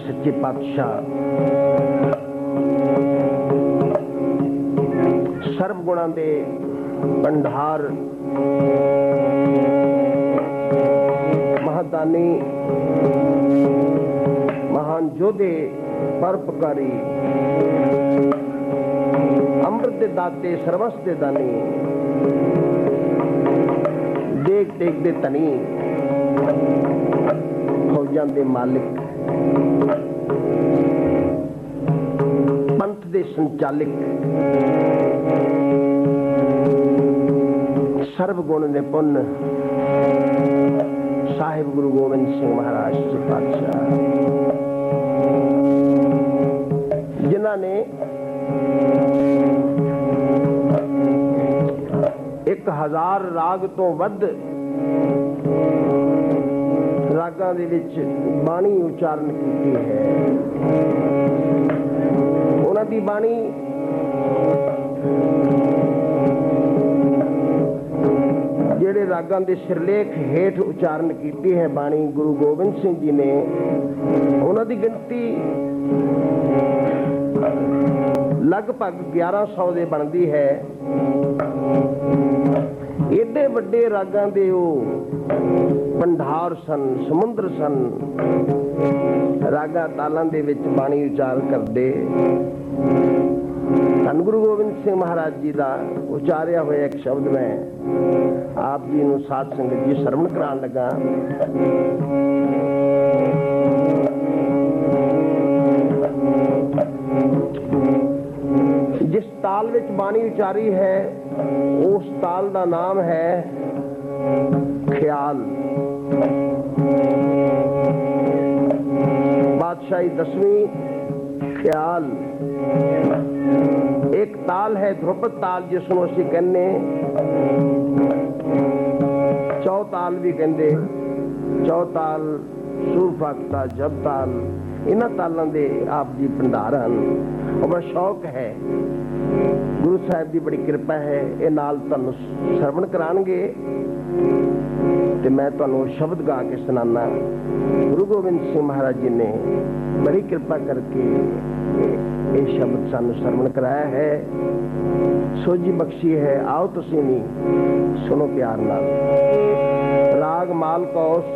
सच्चे पातशाह सर्व गुणां दे भंडार महादानी महान योधे परोपकारी अमृत दे दाते सर्वस दे दानी देख देख दे तनी फौजां दे मालिक पंथ दे संचालिक सर्व गुण निपुण साहिब गुरु गोबिंद सिंह महाराज जी पातशाह जिन्हां ने 1000 राग तो वध रागां दे विच बाणी उच्चारण कीती है। उन्हां दी बाणी जेड़े रागां दे सिरलेख हेठ उच्चारण कीती है बाणी गुरु गोबिंद सिंह जी ने, उन्हां दी गिनती लगभग 1100 दे बनदी है। एडे वड्डे रागां दे भंडार सन, समुंदर सन। रागा तालां दे विच बाणी उच्चार करदे धन गुरु गोबिंद सिंह महाराज जी का उच्चारिया हुआ एक शब्द मैं आप जी नूं साध संगत जी सरवण कराण लगा। जिस ताल विच बाणी उचारी है उस ताल का नाम है ख्याल। बादशाही 10वीं ख्याल। एक ताल है ध्रुपद ताल जिसनों असीं कहने चौताल भी कहते। चौताल, सुरफाकता, जब ताल, इन्हां तालों के आप जी भंडार हैं। और बड़ा शौक है, गुरु साहिब की बड़ी कृपा है। ये नाल तुहानूं सरवण कराणगे ते मैं तुहानूं शब्द गा के सुनाना। गुरु गोबिंद सिंह महाराज जी ने बड़ी कृपा करके ये शब्द सानूं सरवण कराया है, सोझी बख्शी है। आओ तुसीं भी सुनो प्यार नाल। राग मालकोस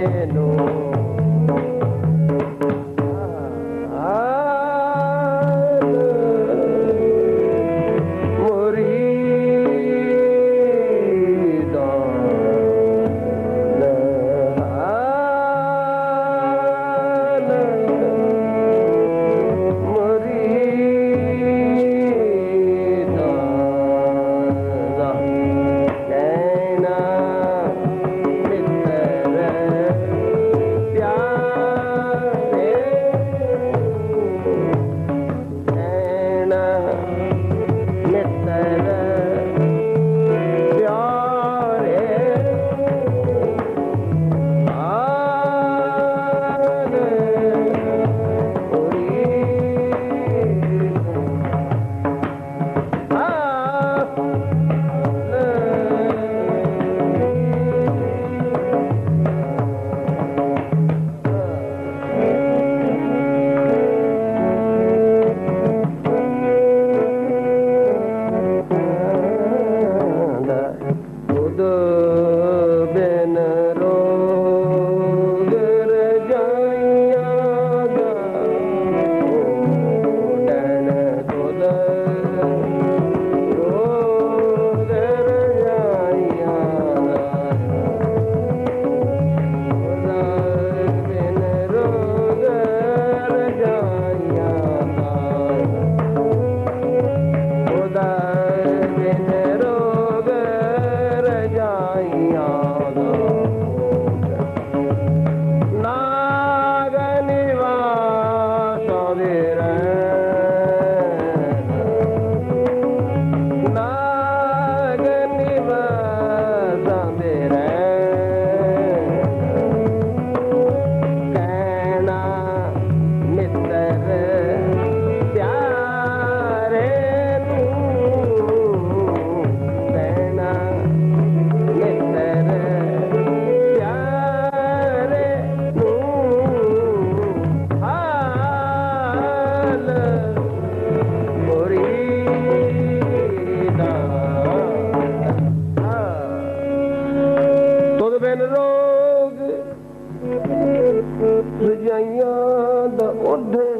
ਰਜਾਈਆਂ ਦਾ ਉਧਣ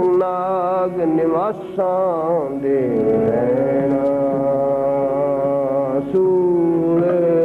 ਨਾਗ ਨਿਵਾਸਾਂ ਦੇ ਰਹਿਣਾ ਸੂਲ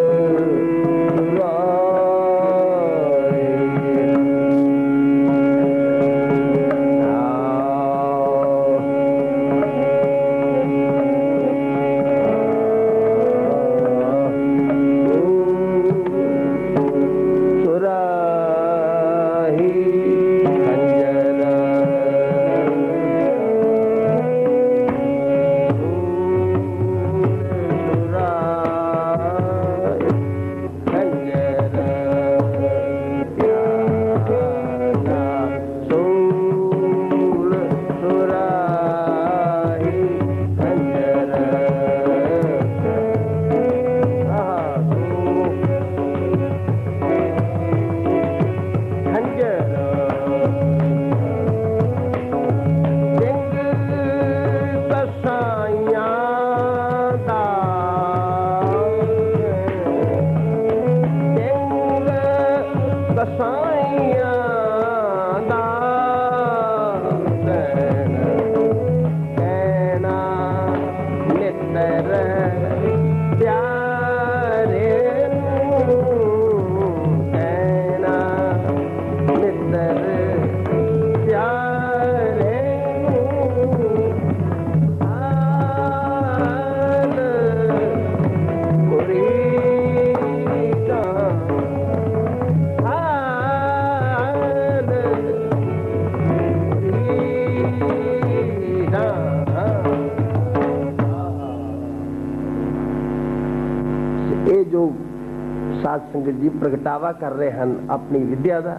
साध संगत जी प्रगटावा कर रहे हैं अपनी विद्या का।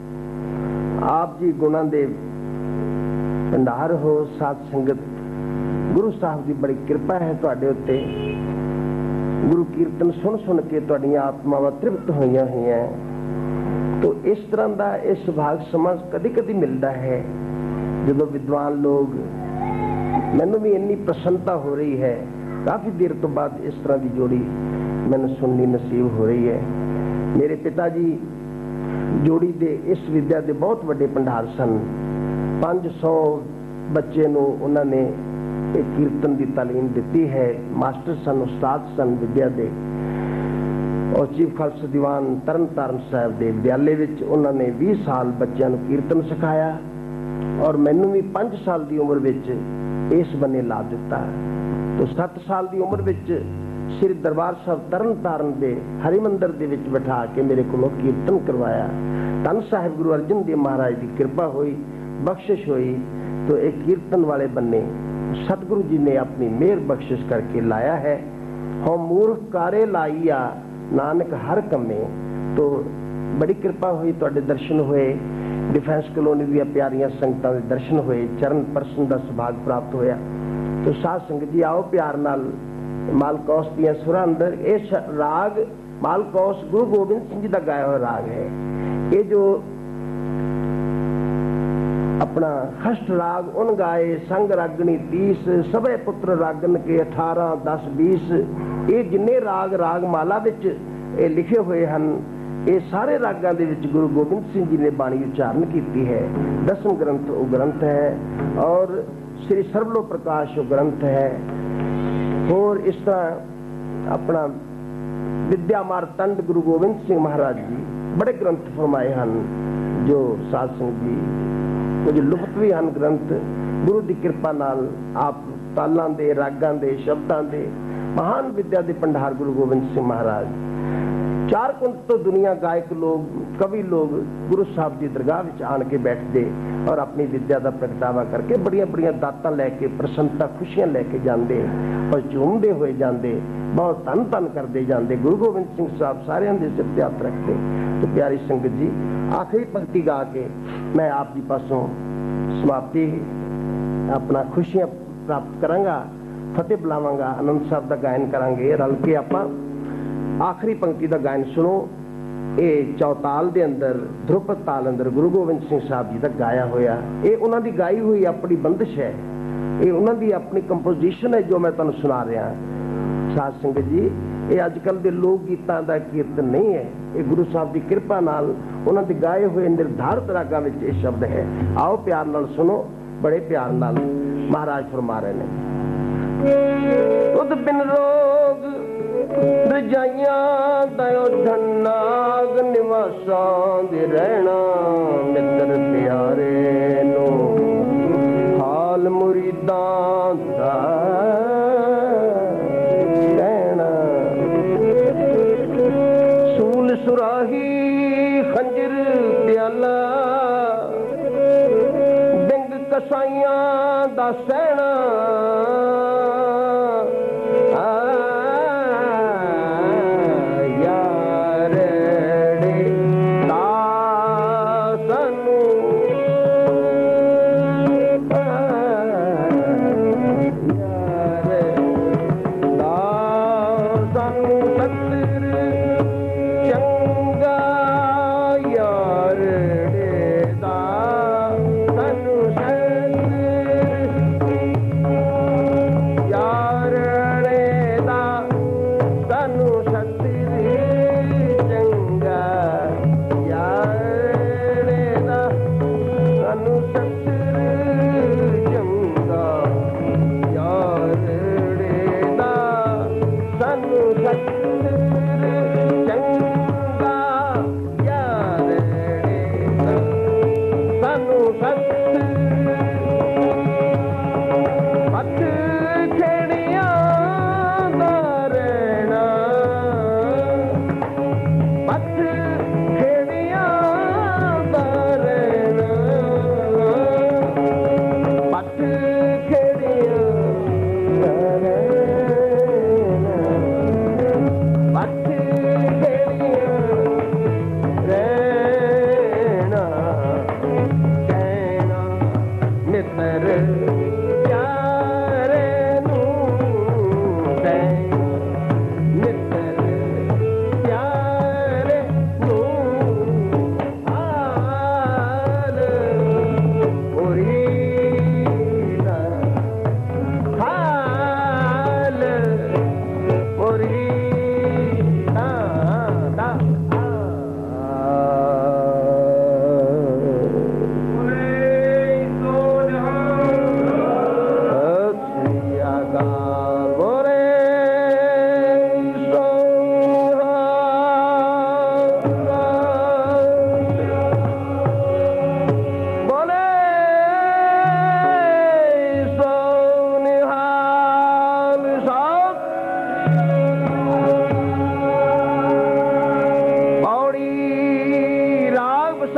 आप जी गुणों के भंडार हो। साध संगत गुरु साहब की बड़ी कृपा है तुहाडे उत्ते। गुरु कीर्तन सुन सुन के तुहाडियां आत्मावां तृप्त होईयां हैं। तो इस तरह का यह सुभाग समां कदी कदी मिलता है जो विद्वान लोग, मैनू भी इन्नी प्रसन्नता हो रही है काफ़ी देर तो बाद इस तरह की जोड़ी मैंने सुननी नसीब हो रही है। मेरे पिता जी जोड़ी दे इस विद्या के बहुत वड्डे भंडार सन। 500 बच्चे नूं उन्होंने एक कीर्तन की तालीम दी है। मास्टर सन, उस्ताद सन विद्या दे। और चीफ खालसा दीवान तरन तारण साहब के विद्यालय विच उन्होंने 20 साल बच्चों को कीर्तन सिखाया और मैनू भी 5 साल की उम्र विच इस बन्ने ला दिता। तो 7 साल की उम्र विच श्री दरबार साहब तरन तारण के हरिमंदिर दे विच बिठा के मेरे को कीर्तन करवाया। धन साहिब गुरु अर्जन देव महाराज की कृपा हुई, बख्शिश हुई। तो एक कीर्तन वाले बन्ने सतगुरु जी ने अपनी मेहर बख्शिश करके लाया है। हम मूर्ख कारे लाइया नानक हर कमे। तो बड़ी कृपा हुई, तुहाडे दर्शन हुए, डिफेंस कलोनी दी प्यारियां संगतां दे दर्शन हुए, चरण परसन दा सुभाग प्राप्त होया। तो साध संगत जी आओ प्यार नाल मालकौस दियां सुरां अंदर इस राग मालकौस गुरु गोबिंद सिंह जी का गाया हुआ राग है। ये जो अपना खष्ट राग उन गाए संग रागनी 30 सभे पुत्र रागन के 18 10 20 ये जिन्ने राग राग माला विच ये लिखे हुए हैं। ये सारे रागां दे विच गुरु गोबिंद सिंह जी ने बाणी उच्चारण की है। 10वें ग्रंथ वो ग्रंथ है और श्री सर्वलो प्रकाश वो ग्रंथ है। और इस तरह अपना विद्या मारतंड गुरु गोबिंद सिंह महाराज जी बड़े ग्रंथ फरमाए हैं जो साध संगत जी कुछ लुप्त भी हैं ग्रंथ। गुरु की कृपा नाल आप तालां दे रागां दे शब्दां दे महान विद्या के भंडार गुरु गोबिंद सिंह महाराज। 4 कुंत तो दुनिया गायक लोग कवि लोग गुरु साहब की दरगाह विच आन के बैठते और अपनी विद्या का प्रगटावा करके बड़िया बड़िया दातां लैके प्रसन्नता खुशियां लैके जाते और झूमते हुए जाते, बहुत धन धन करते जाते। गुरु गोबिंद सिंह साहब सारे के सिर ते हथ रखते। तो प्यारी संगत जी आखिरी पंक्ति गा के मैं आप जी पासों समाप्ति अपना खुशियां प्राप्त करांगा, फतेह बुलावांगा, आनंद साहब का गायन करांगे रल के। आप आखिरी पंक्ति का गायन सुनो। ये चौताल के अंदर ध्रुपद ताल अंदर गुरु गोबिंद सिंह साहब जी का गाया होया, ये उन्होंने गाई हुई अपनी बंदिश है, ये उन्होंने अपनी कंपोजिशन है जो मैं तुहानूं सुना रहा। साध संगत जी ये अजकल के लोक गीतां का कीर्तन नहीं है, ये गुरु साहब की कृपा नाल उन्होंने गाए हुए निर्धारित रागां विच ये शब्द है। आओ प्यार नाल सुनो, बड़े प्यार नाल महाराज फरमा रहे हैं। उद बिन रोग रजाइयां दयो धनाग निवासां दे रहना मित्र प्यारे नो हाल मुरीदां दा कहना। सूल सुराही खंजर प्याला बिंग कसाइयां दा सहना।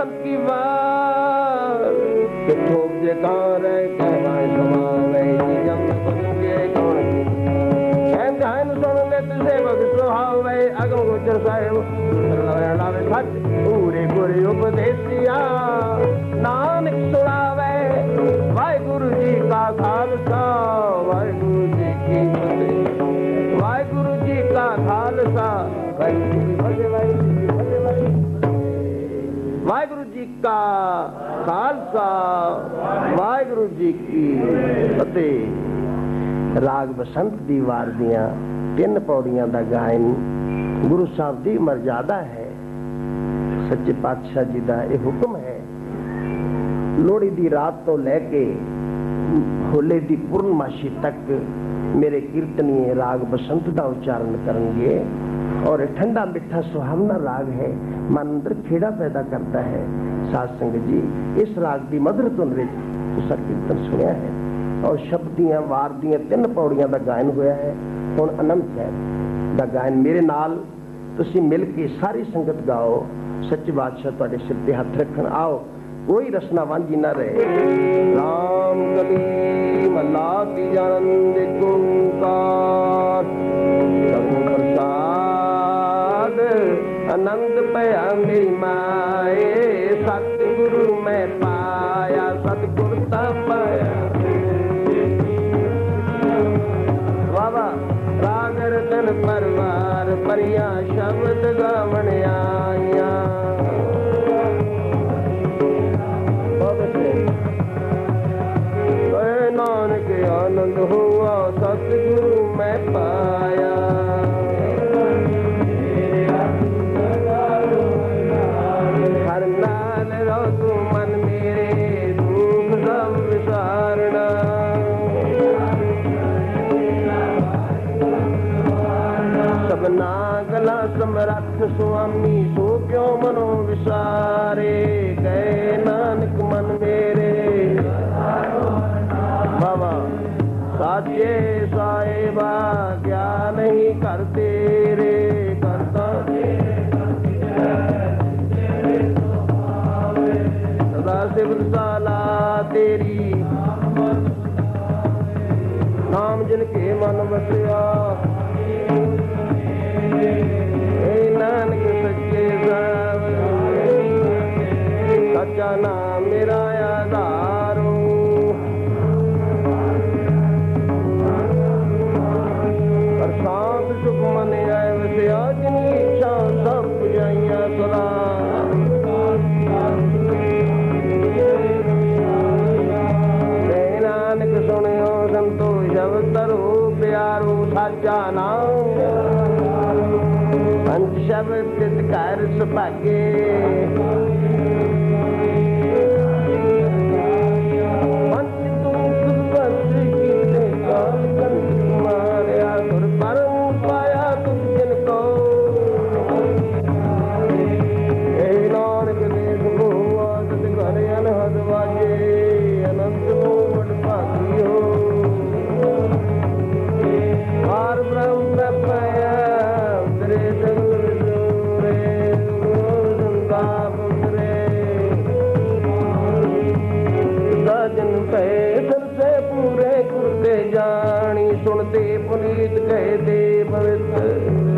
नाम की बात कि ठोक जे कहाँ रहे कहवाए समावे जी जम सुनगे कौन कहन कहन सुन ले तुझे भग सुहावे अगम गोचर साहेब लावे सच पूरे गुरे उपदेसिया नानक सुनावे वाहिगुरु जी का खालसा वाहिगुरु जी की फतेह वाहिगुरु जी का खालसा वाहिगुरु जी की फतेह वाहिगुरु जी का खालसा वाहिगुरु जी की फतेह। राग बसंत दी वार दियां 3 पौड़ियां दा गायन गुरु साहब दी मर्यादा है। सच्चे पातशाह जी दा ये हुक्म है। लोहड़ी दी रात तो लैके होले दी पूर्णमाशी तक मेरे कीर्तनीय राग बसंत दा उच्चारण करेंगे और ठंडा मिठा सुहावना राग है, मन अंदर खेड़ा पैदा करता है। साध संगत जी इस राग दी मधुर धुन विच तुसा कीर्तन सुनिया है और शब्द दियां वार दियां 3 पौड़ियां दा गायन होया है। हुण आनंद साहिब दा गायन मेरे नाल तुसी मिल के सारी संगत गाओ। सच्चे बादशाह तुहाडे सिर ते हथ रखण। आओ कोई रसना वांझी न रहे। राम कली मल्ला की आनंद ओंकार प्रसाद आनंद पया मेरी माए सतगुरु मैं पाया सतगुरु ता पाया बाबा राग रतन परवार परिया शब्द गावण आया नानक आनंद हुआ सतगुरु मैं पाया हर नाल रो तू मन मेरे दुख सब विसारना सबना गला समरथ स्वामी सो क्यों मनो विसारे गए नानक मन मेरे बाबा साचे साहिबा क्या नहीं करते रे करता सदा सिवल साला तेरी नाम जिनके मन बसिया नानक सच्चे साहब सच्चा नाम मेरा आधार शांत सुख मन आए वसिया जिनकी इच्छा सब पुजाइया सदा नानक सुनियो संतोष अवतरो प्यारो साचा नाम पंच शब्द चित कर सुभागे पंच तूत बस कीते काल कंठ मारिया सुर परम पाया तुम जिनको नानक देश बहुआ सत घर अनहद बाजे अनंत मोहन भागी हो पार ब्रह्म पाया तेरे संग जोरे संताप उतरे साजन पे सर से पूरे कुरते जानी सुनते पुनीत कहते पवित्र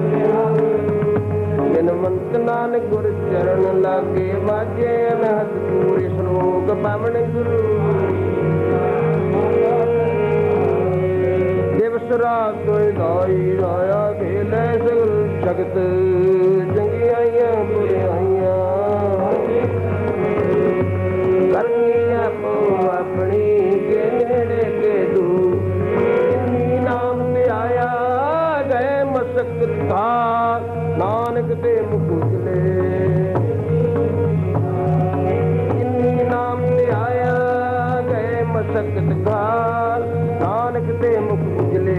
बिनवंत नानक गुर चरण लागे बाजे अनहद पूरे श्लोक पावन गुरु दिवस रात कोई लाई राया खेले सगल जगत चंगियाइया बुराइया करनी आपो अपनी के नेड़े के दू इन्हीं नाम ते आया गए मसकत था नानक ते मुख उजले इन्हीं नाम ते आया गए मसकत खाल नानक ते मुख उजले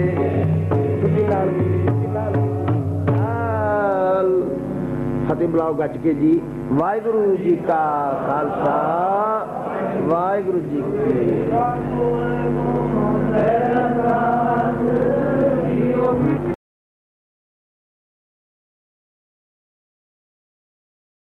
फतेह बुलाओ गज के जी। वाहिगुरु जी का खालसा वाहिगुरु जी की